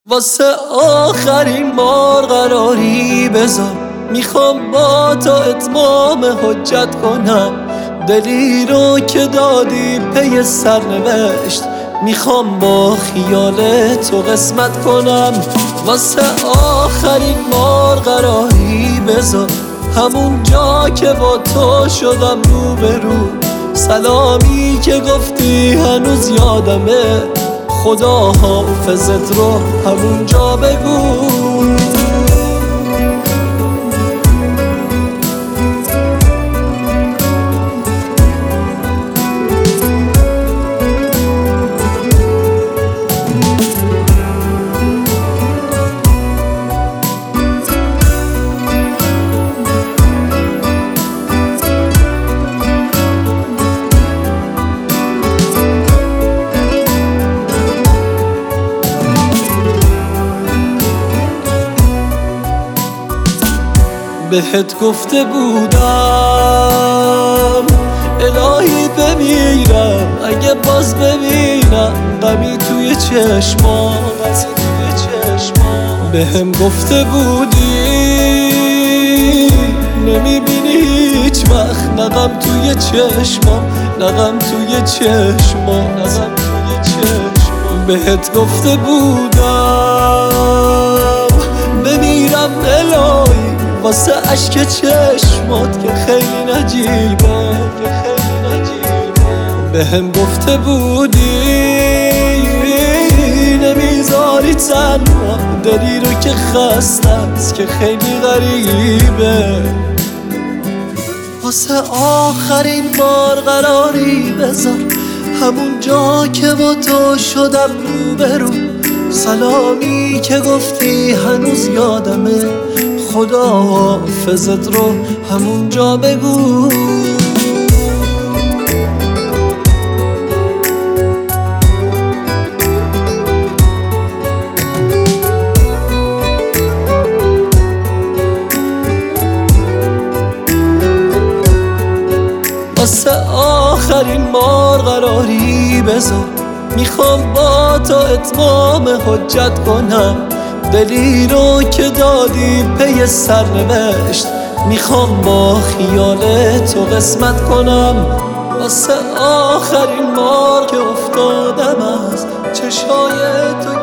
واسه آخرین بار قراری بذار، میخوام با تو اتمام حجت کنم. دلی رو که دادی پی سرنوشت، میخوام با خیال تو قسمت کنم. واسه آخرین بار قراری بذار، همون جا که با تو شدم روبرو. سلامی که گفتی هنوز یادمه، خدا حافظت رو همونجا بگو. بهت گفته بودم الهی بمیرم اگه باز ببینم غمی توی چشمام. بهم گفته بودی نمیبینی هیچ وقت نغم توی چشمام، نغم توی چشمام. بهت گفته بودم بمیرم الهی واسه عشق چشمات که خیلی نجیبه. بهم گفته بودی نمیذاری تنها دلی رو که خسته است که خیلی غریبه. واسه آخرین بار قراری بذار، همون جا که با تو شدم روبرو. سلامی که گفتی هنوز یادمه، خدا حافظت رو همونجا بگو. واسه آخرین بار قراری بذار، میخوام با تو اتمام حجت کنم. دلی رو که دادی پی سرنوشت، میخوام با خیال تو قسمت کنم. واسه آخرین بار که افتادم از چشای تو